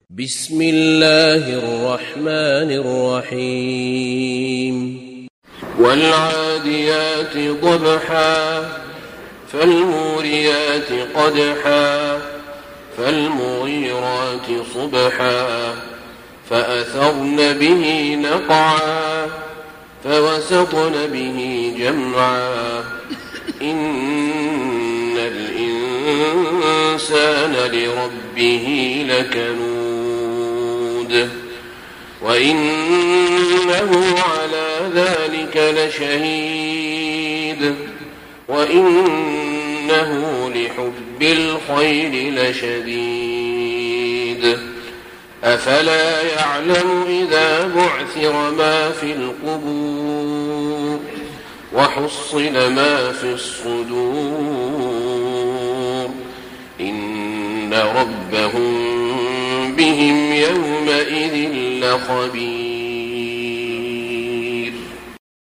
بسم الله الرحمن الرحيم والعاديات ضبحا فالموريات قدحا فالمغيرات صبحا فأثرن به نقعا فوسطن به جمعا إن الإنسان لربه لكنود وإنه على ذلك لشهيد وإنه لحب الخير لشديد أفلا يعلم إذا بعثر ما في القبور وحصل ما في الصدور إن ربهم بهم يومئذ لخبير.